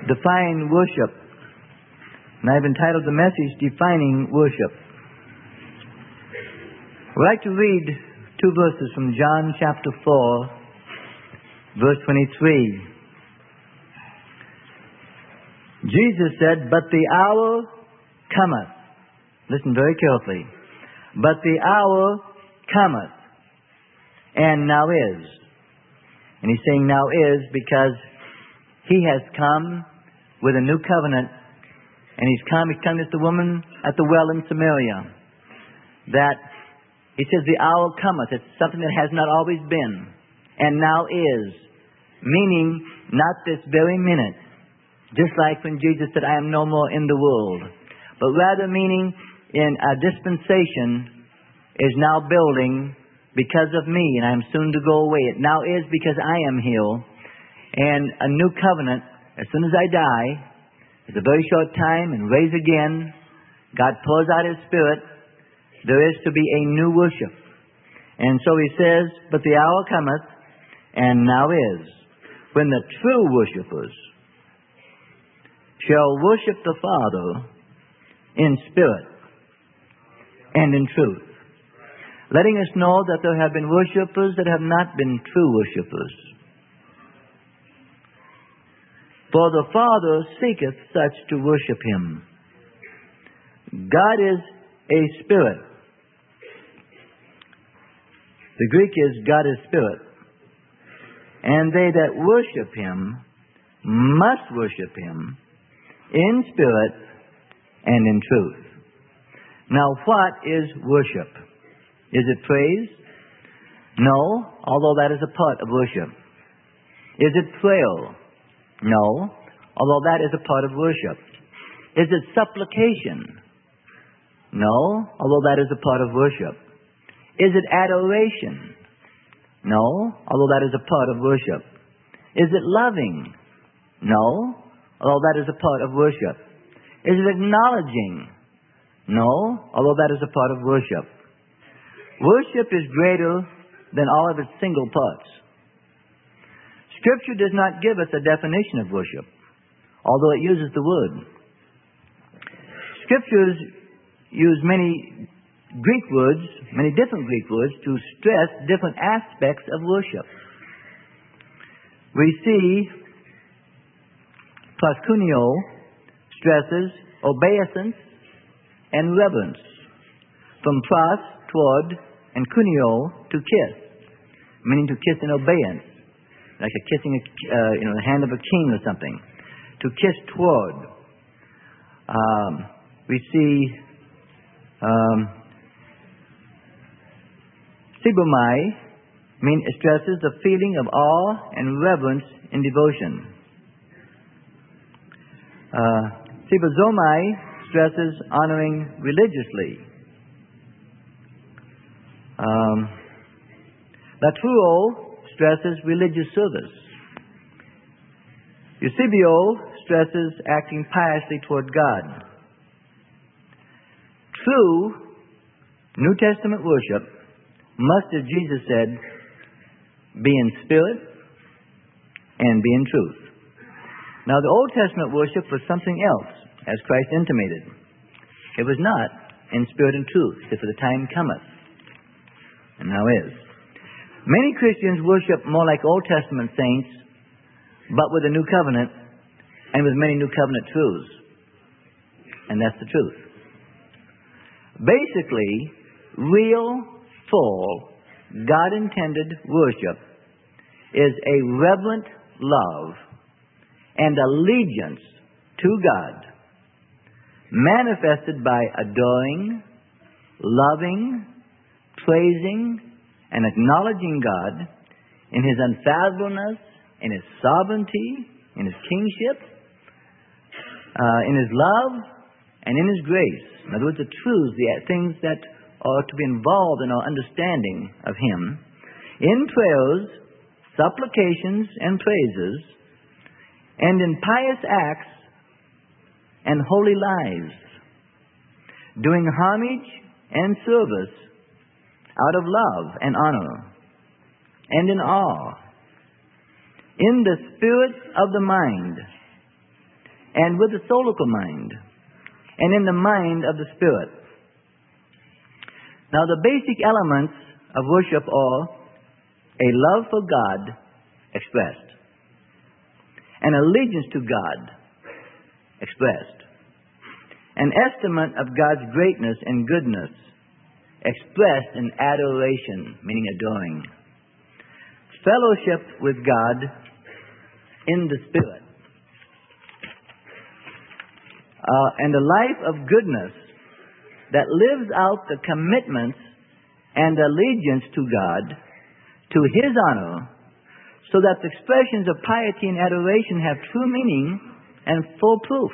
define worship. And I've entitled the message, Defining Worship. I'd like to read two verses from John chapter 4, verse 23. Jesus said, "But the hour cometh." Listen very carefully. "But the hour cometh, and now is." And he's saying now is because he has come with a new covenant. And he's come as the woman at the well in Samaria. That he says the hour cometh. It's something that has not always been. And now is. Meaning not this very minute. Just like when Jesus said, "I am no more in the world." But rather meaning in a dispensation is now building because of me, and I am soon to go away. It now is because I am here. And a new covenant, as soon as I die, it's a very short time and raise again. God pours out His Spirit. There is to be a new worship. And so He says, "But the hour cometh, and now is, when the true worshipers shall worship the Father in spirit and in truth." Letting us know that there have been worshipers that have not been true worshipers. For the Father seeketh such to worship Him. God is a spirit. The Greek is God is spirit. And they that worship Him must worship Him in spirit and in truth. Now, what is worship? Is it praise? No, although that is a part of worship. Is it prayer? No, although that is a part of worship. Is it supplication? No, although that is a part of worship. Is it adoration? No, although that is a part of worship. Is it loving? No, although that is a part of worship. Is it acknowledging? No, although that is a part of worship. Worship is greater than all of its single parts. Scripture does not give us a definition of worship, although it uses the word. Scriptures use many Greek words, many different Greek words, to stress different aspects of worship. We see proskuneo stresses obeisance and reverence. From pros, toward, and kuneo, to kiss, meaning to kiss in obedience, like a kissing the hand of a king or something. To kiss toward. We see sibomai stresses the feeling of awe and reverence in devotion. Sibazomai stresses honoring religiously. Latruo stresses religious service. Eusebio stresses acting piously toward God. True New Testament worship must, as Jesus said, be in spirit and be in truth. Now, the Old Testament worship was something else, as Christ intimated. It was not in spirit and truth, if the time cometh, and now is. Many Christians worship more like Old Testament saints, but with a new covenant and with many new covenant truths. And that's the truth. Basically, real, full, God-intended worship is a reverent love and allegiance to God, manifested by adoring, loving, praising, and acknowledging God in His unfathomableness, in His sovereignty, in His kingship, in His love, and in His grace. In other words, the truths, the things that are to be involved in our understanding of Him, in prayers, supplications, and praises, and in pious acts and holy lives, doing homage and service out of love and honor, and in awe, in the spirit of the mind, and with the soulical mind, and in the mind of the Spirit. Now, the basic elements of worship are a love for God expressed, an allegiance to God expressed, an estimate of God's greatness and goodness expressed in adoration, meaning adoring, fellowship with God in the Spirit, and a life of goodness that lives out the commitments and allegiance to God, to His honor, so that the expressions of piety and adoration have true meaning and full proof.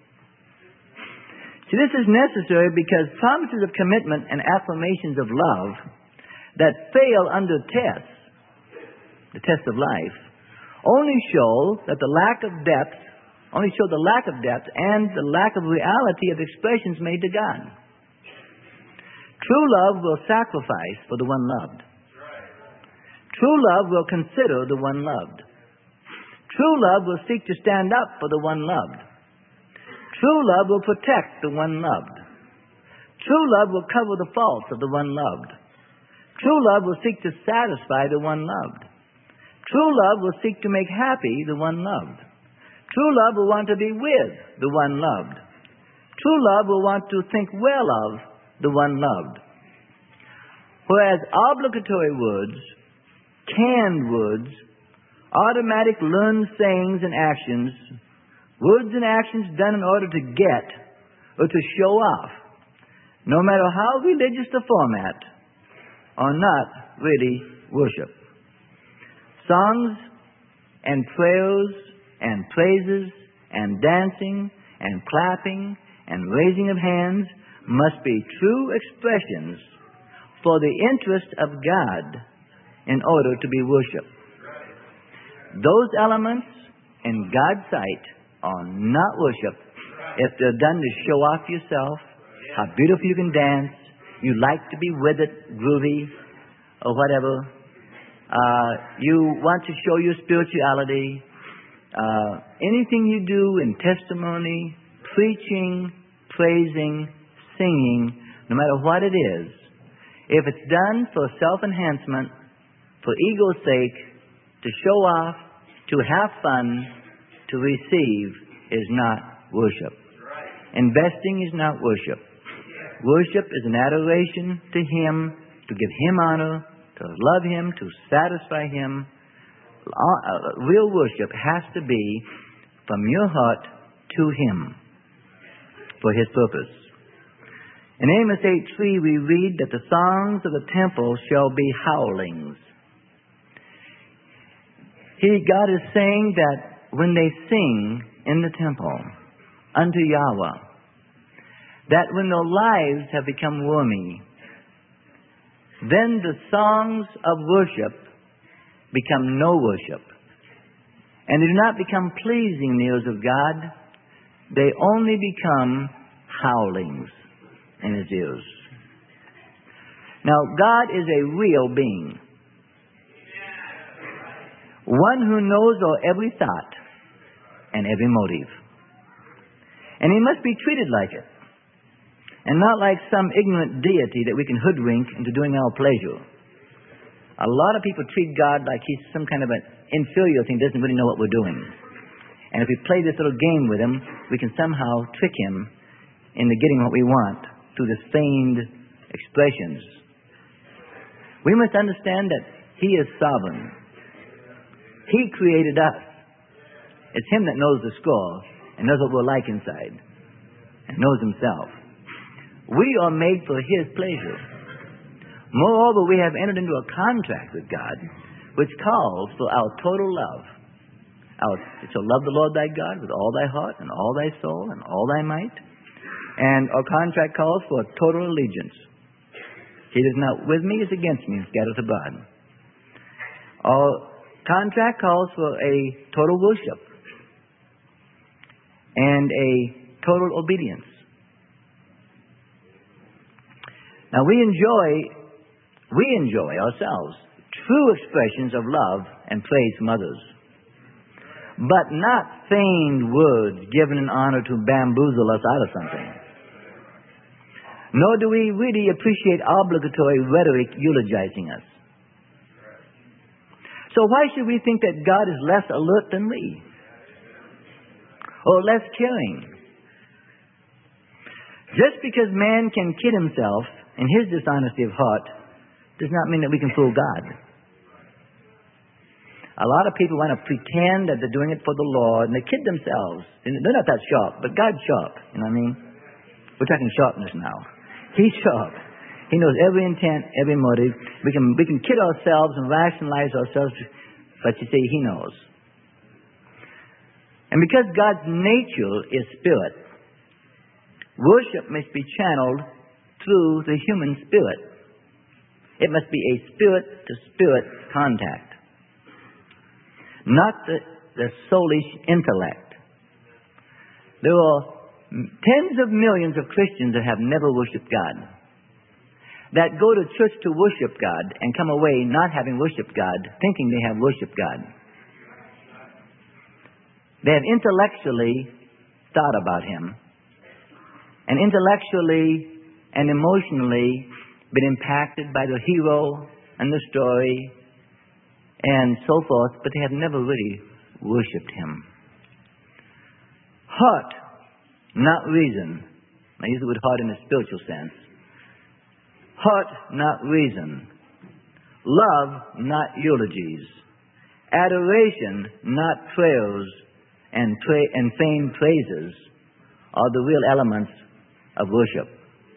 See, this is necessary because promises of commitment and affirmations of love that fail under tests, the test of life, only show the lack of depth and the lack of reality of expressions made to God. True love will sacrifice for the one loved. True love will consider the one loved. True love will seek to stand up for the one loved. True love will protect the one loved. True love will cover the faults of the one loved. True love will seek to satisfy the one loved. True love will seek to make happy the one loved. True love will want to be with the one loved. True love will want to think well of the one loved. Whereas obligatory words, canned words, automatic learned sayings and actions, words and actions done in order to get or to show off, no matter how religious the format, are not really worship. Songs and prayers and praises and dancing and clapping and raising of hands must be true expressions for the interest of God in order to be worshipped. Those elements in God's sight are not worship if they're done to show off yourself, how beautiful you can dance, you like to be with it, groovy, or whatever. You want to show your spirituality. Anything you do in testimony, preaching, praising, singing, no matter what it is, if it's done for self-enhancement, for ego's sake, to show off, to have fun, to receive, is not worship. Investing is not worship. Worship is an adoration to Him, to give Him honor, to love Him, to satisfy Him. Real worship has to be from your heart to Him for His purpose. In Amos 8:3 we read that the songs of the temple shall be howlings. God is saying that when they sing in the temple unto Yahweh, that when their lives have become wormy, then the songs of worship become no worship. And they do not become pleasing in the ears of God. They only become howlings in His ears. Now, God is a real being. One who knows our every thought and every motive. And He must be treated like it. And not like some ignorant deity that we can hoodwink into doing our pleasure. A lot of people treat God like He's some kind of an inferior thing, doesn't really know what we're doing. And if we play this little game with Him, we can somehow trick Him into getting what we want through the feigned expressions. We must understand that He is sovereign. He created us. It's Him that knows the score and knows what we're like inside and knows Himself. We are made for His pleasure. Moreover, we have entered into a contract with God which calls for our total love. It shall love the Lord thy God with all thy heart and all thy soul and all thy might. And our contract calls for a total allegiance. He that is not with me is against me and scattereth abroad. Our contract calls for a total worship and a total obedience. Now we enjoy ourselves true expressions of love and praise from others. but not feigned words given in honor to bamboozle us out of something. Nor do we really appreciate obligatory rhetoric eulogizing us. So why should we think that God is less alert than we? Or less caring? Just because man can kid himself in his dishonesty of heart does not mean that we can fool God. A lot of people want to pretend that they're doing it for the Lord, and they kid themselves. And they're not that sharp, but God's sharp. You know what I mean? We're talking sharpness now. He's sharp. He knows every intent, every motive. We can kid ourselves and rationalize ourselves, but you see, He knows. And because God's nature is spirit, worship must be channeled through the human spirit. It must be a spirit-to-spirit contact, not the soulish intellect. There are tens of millions of Christians that have never worshipped God, that go to church to worship God and come away not having worshipped God, thinking they have worshipped God. They have intellectually thought about Him, and intellectually and emotionally been impacted by the hero and the story and so forth, but they have never really worshipped Him. Heart, not reason. I use the word heart in a spiritual sense. Heart, not reason. Love, not eulogies. Adoration, not prayers and feigned praises are the real elements of worship.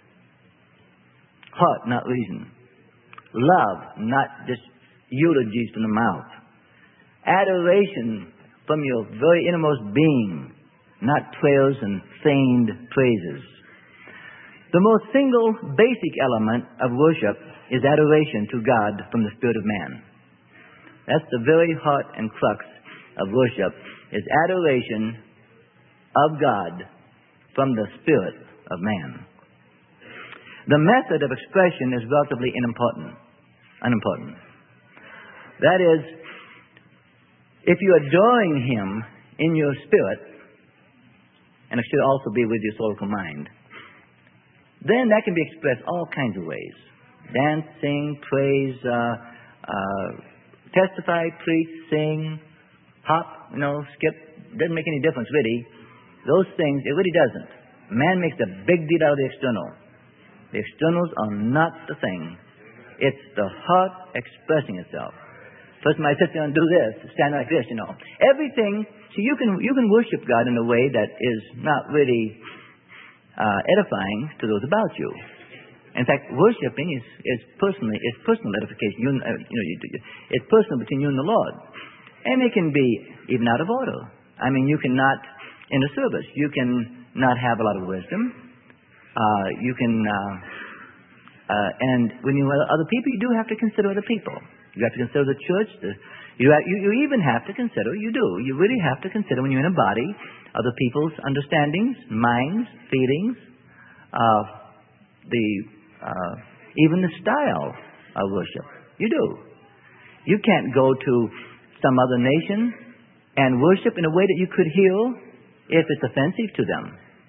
Heart, not reason. Love, not just eulogies from the mouth. Adoration from your very innermost being, not prayers and feigned praises. The most single basic element of worship is adoration to God from the spirit of man. That's the very heart and crux of worship, is adoration of God from the spirit of man. The method of expression is relatively unimportant. That is, if you're adoring Him in your spirit, and it should also be with your soul and mind, then that can be expressed all kinds of ways. Dance, sing, praise, testify, preach, sing, hop, skip. Doesn't make any difference, really. Those things, it really doesn't. Man makes a big deal out of the external. The externals are not the thing. It's the heart expressing itself. First, I sit there and do this, stand like this, Everything, see, you can worship God in a way that is not really edifying to those about you. In fact, worshiping is personal edification. It's personal between you and the Lord. And it can be even out of order. I mean, you cannot, in a service, you can not have a lot of wisdom. And when you are other people, you do have to consider other people. You have to consider the church. You even have to consider, you really have to consider when you're in a body, other people's understandings, minds, feelings, even the style of worship. You do. You can't go to some other nation and worship in a way that you could heal if it's offensive to them.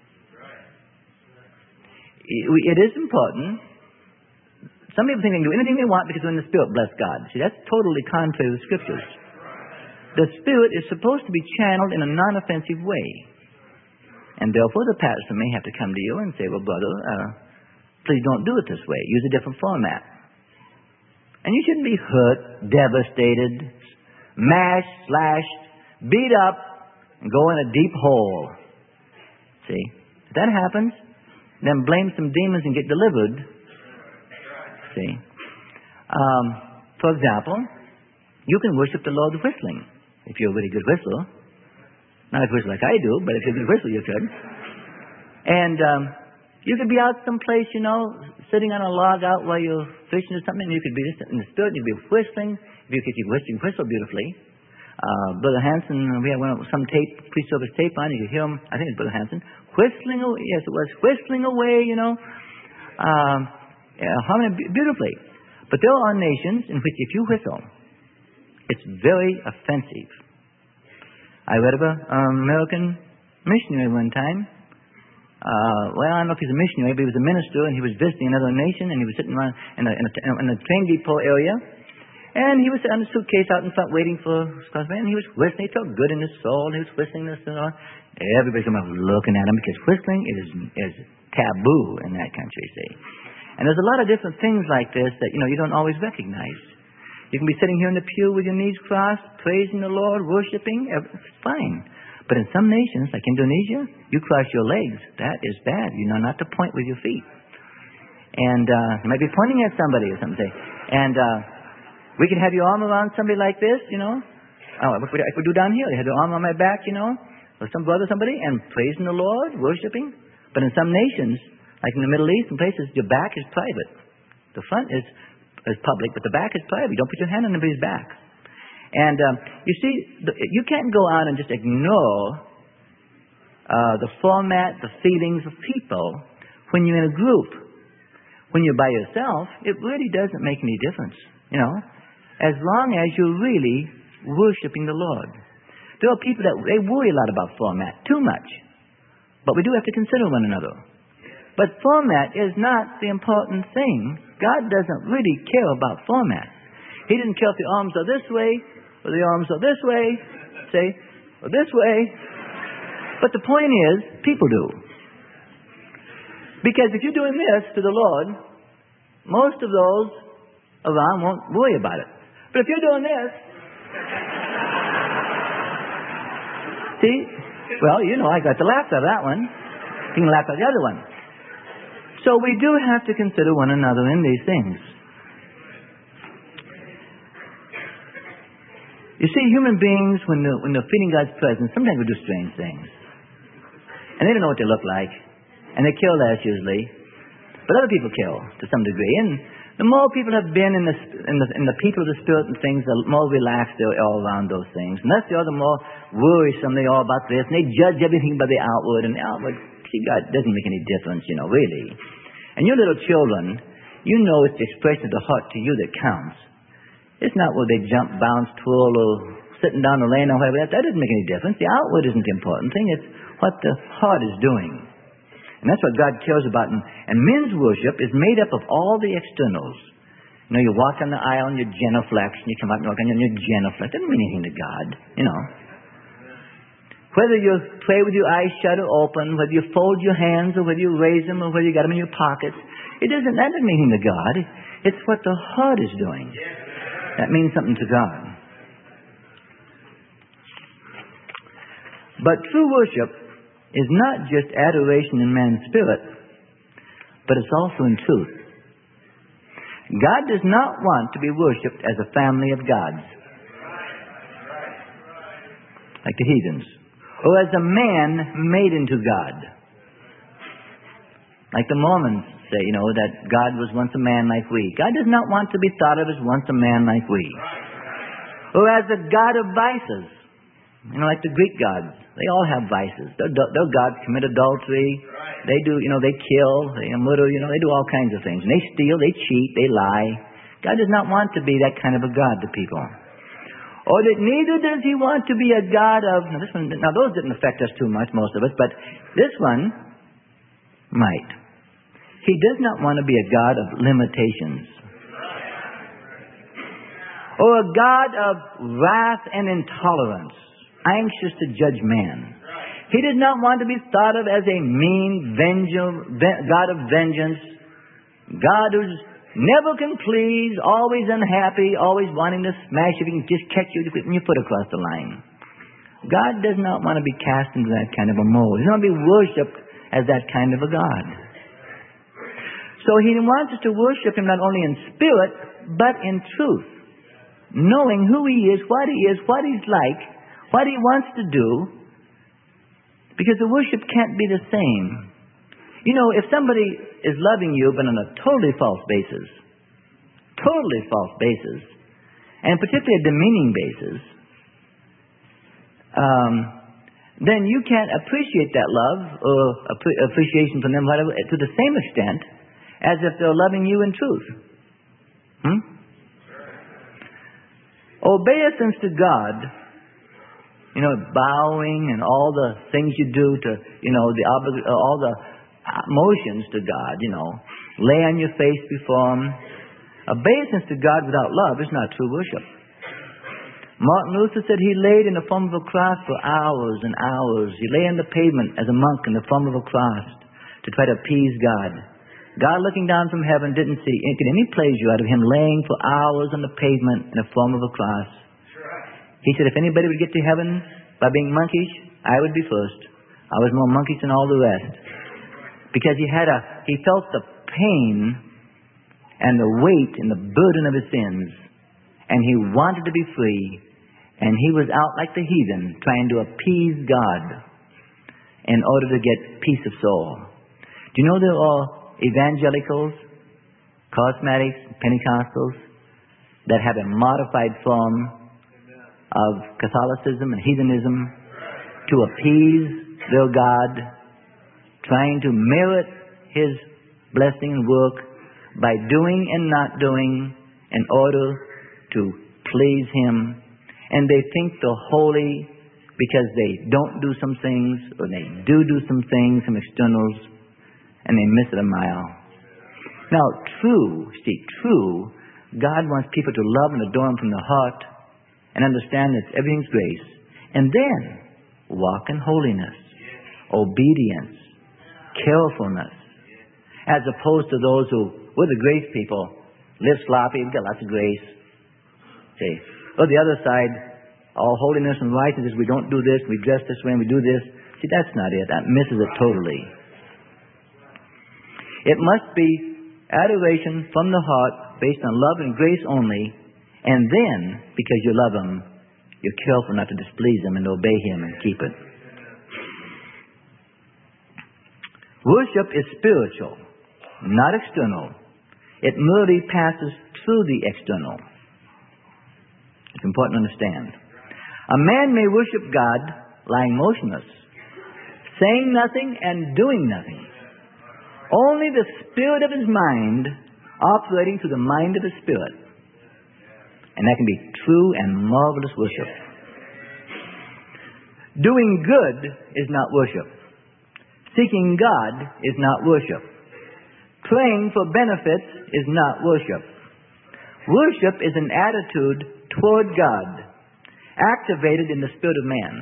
It is important. Some people think they can do anything they want because they're in the Spirit, bless God. See, that's totally contrary to the Scriptures. The Spirit is supposed to be channeled in a non-offensive way. And therefore the pastor may have to come to you and say, well, brother, please don't do it this way. Use a different format. And you shouldn't be hurt, devastated, mashed, slashed, beat up, and go in a deep hole. See? If that happens, then blame some demons and get delivered. See? For example, you can worship the Lord whistling, if you're a really good whistler. Not if you whistle like I do, but if you're a good whistler, you could. And you could be out someplace, sitting on a log out while you're fishing or something, and you could be in the spirit, and you'd be whistling. If you could whistle beautifully. Brother Hanson, we had some tape, pre-service tape on, you could hear him, I think it's Brother Hanson, whistling away, yes it was, whistling away, humming beautifully. But there are nations in which if you whistle, it's very offensive. I read of an American missionary one time. Well, I don't know if he's a missionary, but he was a minister, and he was visiting another nation, and he was sitting around in a train depot area, and he was sitting on a suitcase out in front waiting for his husband, and he was whistling. He felt good in his soul. He was whistling this and all. Everybody came up looking at him because whistling is taboo in that country, see. And there's a lot of different things like this that, you don't always recognize. You can be sitting here in the pew with your knees crossed, praising the Lord, worshiping. It's fine. But in some nations, like Indonesia, you cross your legs. That is bad. You know not to point with your feet. And you might be pointing at somebody or something. And we can have your arm around somebody like this, what we do down here. They have their arm on my back, or some brother, somebody, and praising the Lord, worshiping. But in some nations, like in the Middle East and places, your back is private. The front is public, but the back is private. You don't put your hand on anybody's back. And you see, you can't go out and just ignore the format, the feelings of people when you're in a group. When you're by yourself, it really doesn't make any difference, as long as you're really worshiping the Lord. There are people that they worry a lot about format, too much. But we do have to consider one another. But format is not the important thing. God doesn't really care about format. He didn't care if the arms are this way, or the arms are this way, or this way. But the point is, people do. Because if you're doing this to the Lord, most of those around won't worry about it. But if you're doing this, see, well, I got the laugh out of that one. You can laugh at the other one. So we do have to consider one another in these things. You see, human beings, when they're feeling God's presence, sometimes we do strange things. And they don't know what they look like. And they kill less usually. But other people kill to some degree. And the more people have been in the people of the Spirit and things, the more relaxed they are all around those things. And that's the more worrisome they are about this. And they judge everything by the outward. And the outward, see, God doesn't make any difference, really. And your little children, it's the expression of the heart to you that counts. It's not whether they jump, bounce, twirl, or sitting down or laying or whatever. That doesn't make any difference. The outward isn't the important thing. It's what the heart is doing. And that's what God cares about. And men's worship is made up of all the externals. You walk on the aisle and you're genuflex, and you come out and walk on and you're genuflex. That doesn't mean anything to God, Whether you pray with your eyes shut or open, whether you fold your hands or whether you raise them or whether you got them in your pockets, that doesn't mean anything to God. It's what the heart is doing. That means something to God. But true worship is not just adoration in man's spirit, but it's also in truth. God does not want to be worshipped as a family of gods, like the heathens, or as a man made into God, like the Mormons say, that God was once a man like we. God does not want to be thought of as once a man like we. Or as a God of vices. Like the Greek gods. They all have vices. Their gods commit adultery. They do, they kill, they murder, they do all kinds of things. And they steal, they cheat, they lie. God does not want to be that kind of a God to people. Or that neither does He want to be a God of... Now those didn't affect us too much, most of us, but this one might. He does not want to be a God of limitations. Or a God of wrath and intolerance, anxious to judge man. He does not want to be thought of as a mean God of vengeance, God who never can please, always unhappy, always wanting to smash if He can just catch you when you put across the line. God does not want to be cast into that kind of a mold. He doesn't want to be worshipped as that kind of a God. So He wants us to worship Him not only in spirit, but in truth. Knowing who He is, what He's like, what He wants to do. Because the worship can't be the same. If somebody is loving you, but on a totally false basis, and particularly a demeaning basis, then you can't appreciate that love or appreciation from them whatever, to the same extent as if they're loving you in truth. Obeisance to God bowing and all the things you do to, all the motions to God, lay on your face before Him. Obeisance to God without love is not true worship. Martin Luther said he laid in the form of a cross for hours and hours. He lay on the pavement as a monk in the form of a cross to try to appease God. God looking down from heaven didn't see any pleasure out of him laying for hours on the pavement in the form of a cross. He said if anybody would get to heaven by being monkish, I would be first. I was more monkish than all the rest. Because he felt the pain and the weight and the burden of his sins. And he wanted to be free. And he was out like the heathen trying to appease God in order to get peace of soul. Do you know there are evangelicals, charismatics, Pentecostals that have a modified form of Catholicism and heathenism to appease their God, trying to merit His blessing and work by doing and not doing in order to please Him. And they think they're holy because they don't do some things, or they do some things, some externals, and they miss it a mile. Now, true, God wants people to love and adore Him from the heart and understand that everything's grace. And then walk in holiness, obedience, carefulness, as opposed to those who, we're the grace people, live sloppy, we've got lots of grace. See, or the other side, all holiness and righteousness, we don't do this, we dress this way, and we do this. See, that's not it. That misses it totally. It must be adoration from the heart, based on love and grace only, and then, because you love Him, you're careful not to displease Him and obey Him and keep it. Worship is spiritual, not external. It merely passes through the external. It's important to understand. A man may worship God lying motionless, saying nothing and doing nothing. Only the spirit of his mind operating through the mind of his spirit. And that can be true and marvelous worship. Doing good is not worship. Seeking God is not worship. Praying for benefits is not worship. Worship is an attitude toward God, activated in the spirit of man.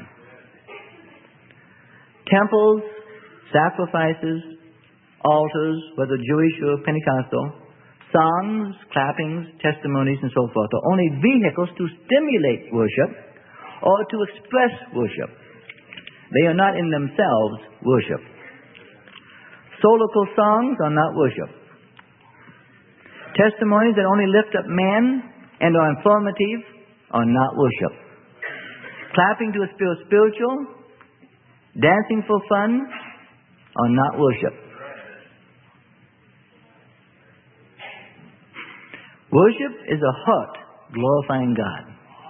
Temples, sacrifices, altars, whether Jewish or Pentecostal, songs, clappings, testimonies, and so forth, are only vehicles to stimulate worship or to express worship. They are not in themselves worship. Solical songs are not worship. Testimonies that only lift up man and are informative are not worship. Clapping to appear spiritual, dancing for fun are not worship. Worship is a heart glorifying God.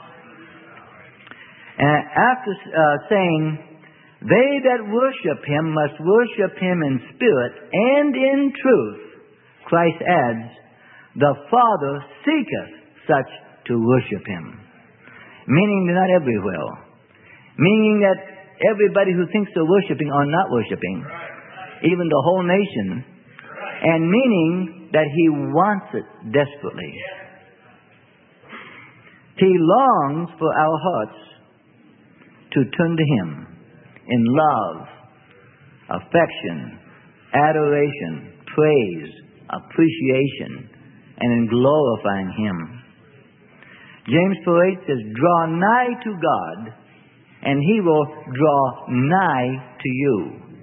And after saying, they that worship Him must worship Him in spirit and in truth, Christ adds, the Father seeketh such to worship Him. Meaning they're not everywhere. Meaning that everybody who thinks they're worshiping are not worshiping. Even the whole nation. And meaning that He wants it desperately. He longs for our hearts to turn to Him in love, affection, adoration, praise, appreciation, and in glorifying Him. James 4:8 says, draw nigh to God, and He will draw nigh to you.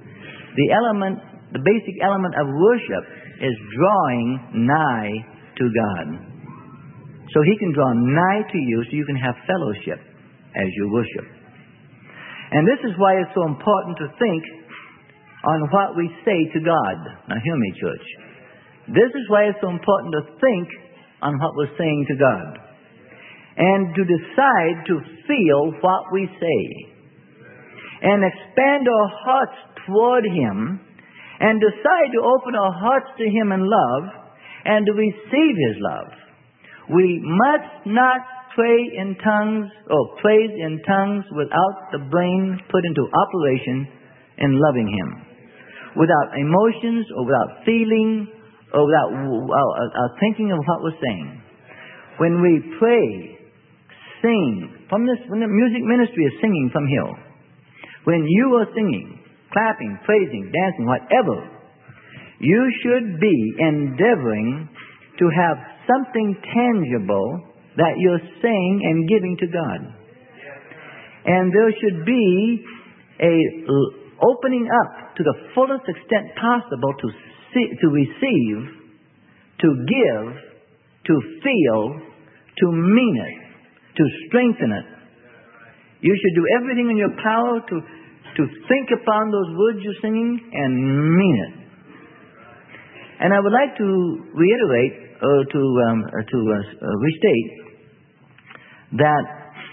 The basic element of worship is drawing nigh to God. So He can draw nigh to you so you can have fellowship as you worship. And this is why it's so important to think on what we say to God. Now hear me, church. This is why it's so important to think on what we're saying to God. And to decide to feel what we say. And expand our hearts toward Him. And decide to open our hearts to Him in love. And to receive His love. We must not pray in tongues or praise in tongues without the brain put into operation in loving Him, without emotions or without feeling or without thinking of what we're saying. When we pray, sing, when the music ministry is singing from here, when you are singing, clapping, praising, dancing, whatever, you should be endeavoring to have something tangible that you're saying and giving to God. And there should be a opening up to the fullest extent possible to receive, to give, to feel, to mean it, to strengthen it. You should do everything in your power to think upon those words you're singing and mean it. And I would like to reiterate or to restate that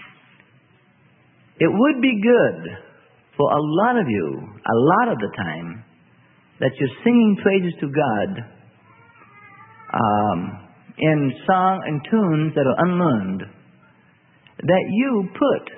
it would be good for a lot of you, a lot of the time, that you're singing praises to God in song and tunes that are unlearned, that you put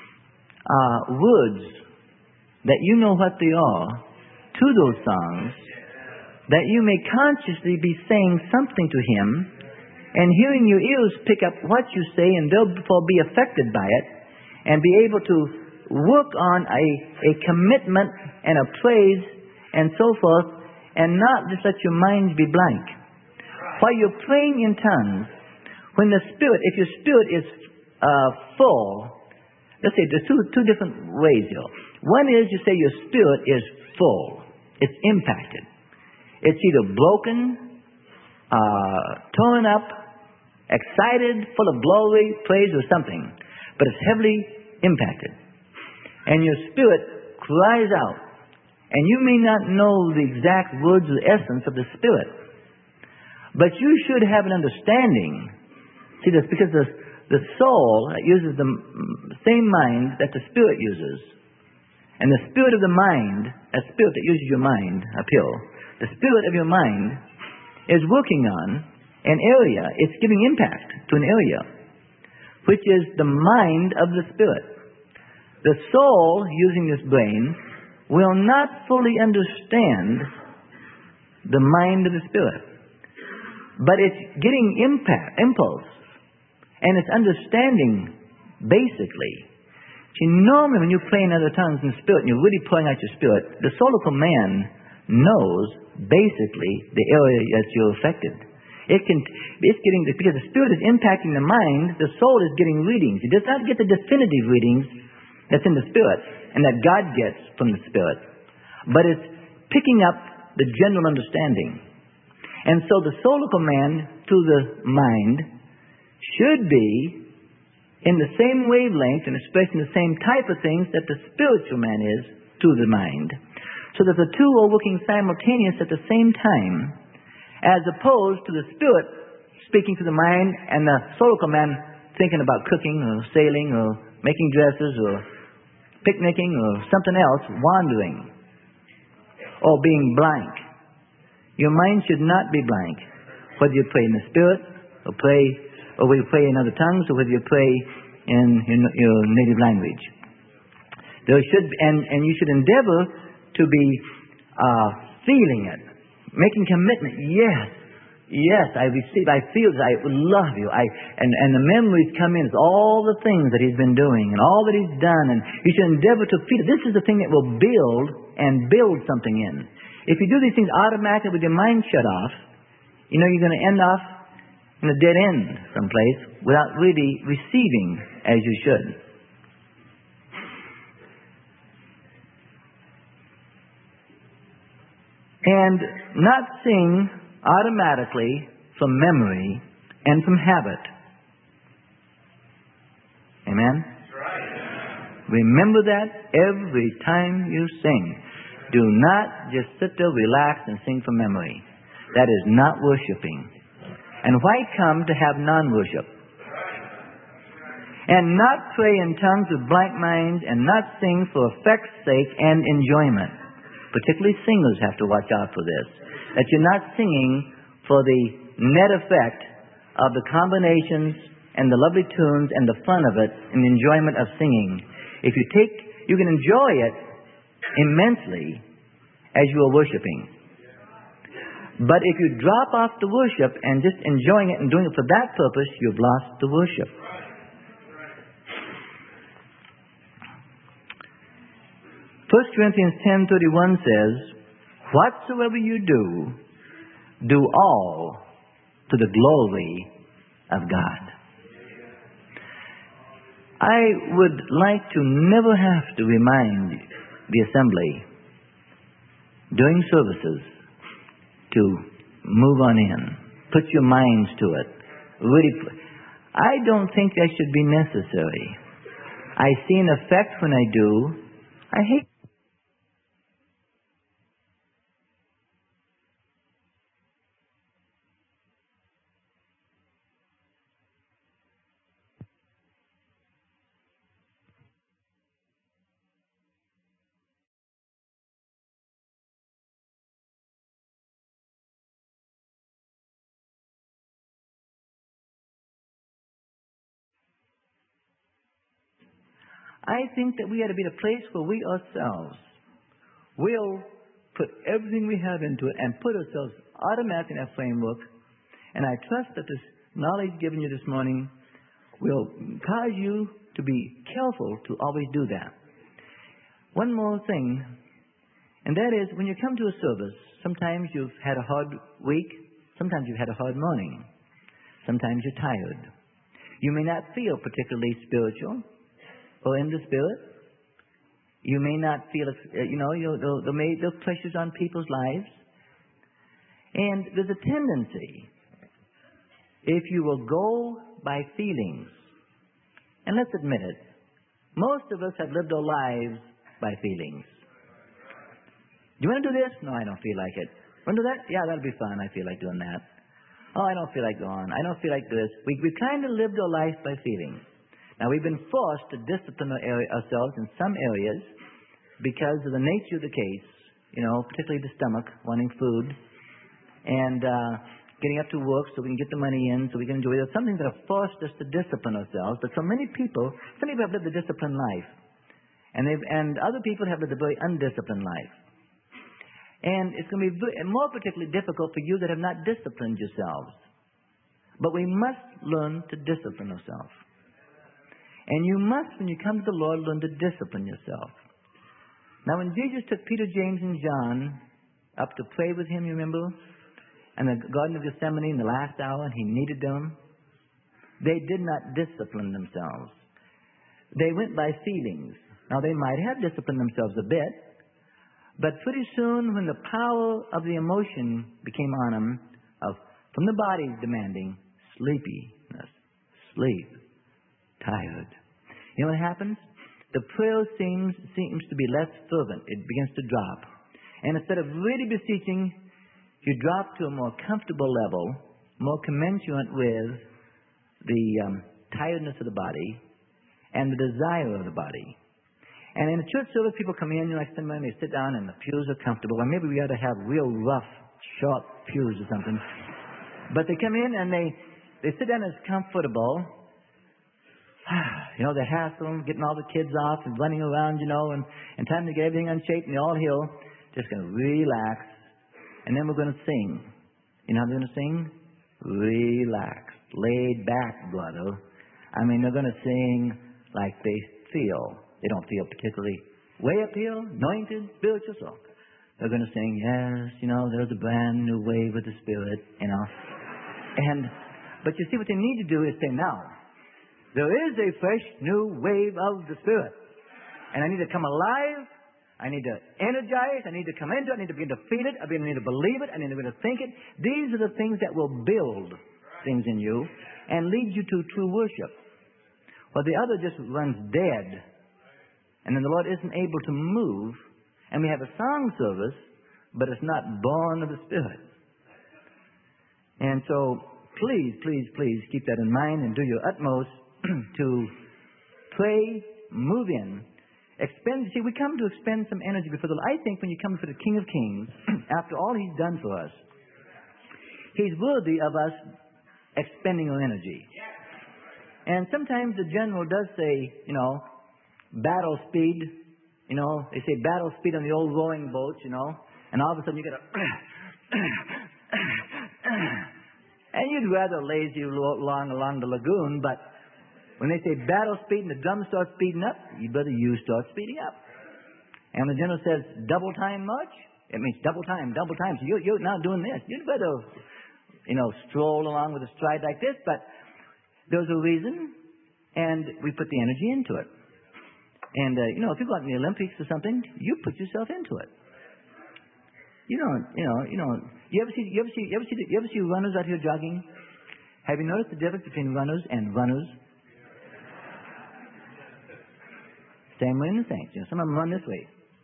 words that you know what they are to those songs, that you may consciously be saying something to Him, and hearing your ears pick up what you say, and therefore be affected by it, and be able to work on a commitment and a praise and so forth, and not just let your minds be blank. While you're praying in tongues, when the Spirit, if your spirit is full, let's say there's two different ways here. One is you say your spirit is full. It's impacted. It's either broken, torn up, excited, full of glory, praise, or something. But it's heavily impacted. And your spirit cries out. And you may not know the exact words or essence of the Spirit. But you should have an understanding. See, that's because the soul uses the same mind that the Spirit uses. And the spirit of the mind, that spirit that uses your mind up here, the spirit of your mind is working on an area. It's giving impact to an area, which is the mind of the Spirit. The soul, using this brain, will not fully understand the mind of the Spirit. But it's getting impulse, and it's understanding basically. See, normally when you pray in other tongues in the Spirit, and you're really pouring out your spirit, the soul of a man knows basically the area that you're affected. It's getting, because the Spirit is impacting the mind, the soul is getting readings. It does not get the definitive readings that's in the Spirit and that God gets from the Spirit. But it's picking up the general understanding. And so the soul of a man to the mind should be in the same wavelength and expressing the same type of things that the spiritual man is to the mind. So that the two are working simultaneous at the same time, as opposed to the Spirit speaking to the mind and the soul of a man thinking about cooking or sailing or making dresses or picnicking or something else, wandering or being blank. Your mind should not be blank, whether you pray in the Spirit or whether you pray in other tongues, or whether you pray in your native language. There should be, and you should endeavor to be feeling it, making commitment. Yes, I receive. I feel that I love you. And the memories come in. It's all the things that He's been doing and all that He's done, and you should endeavor to feel it. This is the thing that will build something in. If you do these things automatically with your mind shut off, you're going to end off in a dead end someplace without really receiving as you should. And not sing automatically from memory and from habit. Amen? Remember that every time you sing. Do not just sit there, relax, and sing from memory. That is not worshiping. And why come to have non-worship? And not pray in tongues with blank minds, and not sing for effect's sake and enjoyment. Particularly singers have to watch out for this. That you're not singing for the net effect of the combinations and the lovely tunes and the fun of it and the enjoyment of singing. You can enjoy it immensely as you are worshiping. But if you drop off the worship and just enjoying it and doing it for that purpose, you've lost the worship. 1 Corinthians 10:31 says, "Whatsoever you do, do all to the glory of God." I would like to never have to remind the assembly during services to move on in. Put your minds to it. I don't think that should be necessary. I see an effect when I do. I hate. I think that we ought to be at a place where we ourselves will put everything we have into it and put ourselves automatically in that framework. And I trust that this knowledge given you this morning will cause you to be careful to always do that. One more thing, and that is when you come to a service, sometimes you've had a hard week, sometimes you've had a hard morning, sometimes you're tired. You may not feel particularly spiritual or in the Spirit. You may not feel, there's pressures on people's lives. And there's a tendency, if you will go by feelings, and let's admit it, most of us have lived our lives by feelings. Do you want to do this? No, I don't feel like it. Want to do that? Yeah, that'll be fun. I feel like doing that. Oh, I don't feel like going. I don't feel like this. We've kind of lived our life by feelings. Now, we've been forced to discipline ourselves in some areas because of the nature of the case, particularly the stomach, wanting food, and getting up to work so we can get the money in, so we can enjoy it. There's something that have forced us to discipline ourselves. But for many people, some people have lived a disciplined life, and other people have lived a very undisciplined life. And it's going to be more particularly difficult for you that have not disciplined yourselves. But we must learn to discipline ourselves. And you must, when you come to the Lord, learn to discipline yourself. Now, when Jesus took Peter, James, and John up to pray with him, you remember? In the Garden of Gethsemane in the last hour, and he needed them. They did not discipline themselves. They went by feelings. Now, they might have disciplined themselves a bit, but pretty soon, when the power of the emotion became on them, from the body demanding sleepiness, sleep, tired. You know what happens? The prayer seems to be less fervent. It begins to drop. And instead of really beseeching, you drop to a more comfortable level, more commensurate with the tiredness of the body and the desire of the body. And in a church service, people come in, like somebody, they sit down and the pews are comfortable. Well, maybe we ought to have real rough, sharp pews or something. But they come in and they sit down as comfortable. The hassle, getting all the kids off and running around, and time to get everything unshaped and they're all here. Just going to relax. And then we're going to sing. You know how they're going to sing? Relaxed. Laid back, brother. I mean, they're going to sing like they feel. They don't feel particularly way up here, anointed, spiritual. So they're going to sing, yes, there's a brand new wave of the Spirit, But you see, what they need to do is say, now, there is a fresh new wave of the Spirit. And I need to come alive. I need to energize. I need to come into it. I need to begin to feel it. I need to believe it. I need to begin to think it. These are the things that will build things in you and lead you to true worship. Well, the other just runs dead. And then the Lord isn't able to move. And we have a song service, but it's not born of the Spirit. And so, please, please, please keep that in mind and do your utmost to pray, move in, expend. See, we come to expend some energy before the Lord. I think when you come before the King of Kings, after all He's done for us, He's worthy of us expending our energy. And sometimes the general does say, battle speed. They say battle speed on the old rowing boats, and all of a sudden you get a... and you'd rather lazy along the lagoon, but when they say battle speed and the drum starts speeding up, you start speeding up. And the general says double time march, it means double time. So you're not doing this. You'd better, stroll along with a stride like this, but there's a reason, and we put the energy into it. And, if you go out in the Olympics or something, you put yourself into it. You ever see runners out here jogging? Have you noticed the difference between runners and runners? Same way in the saints. Some of them run this way.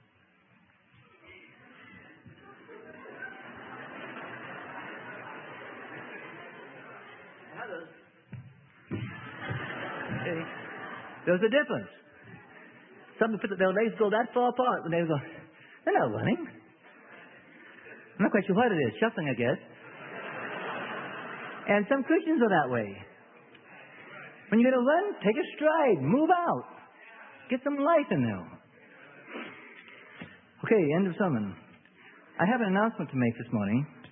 Others. Okay. There's a difference. Some put their legs go that far apart when they go. They're not running. I'm not quite sure what it is. Shuffling, I guess. And some Christians are that way. When you're going to run, take a stride. Move out. Get some life in there. Okay, end of sermon. I have an announcement to make this morning.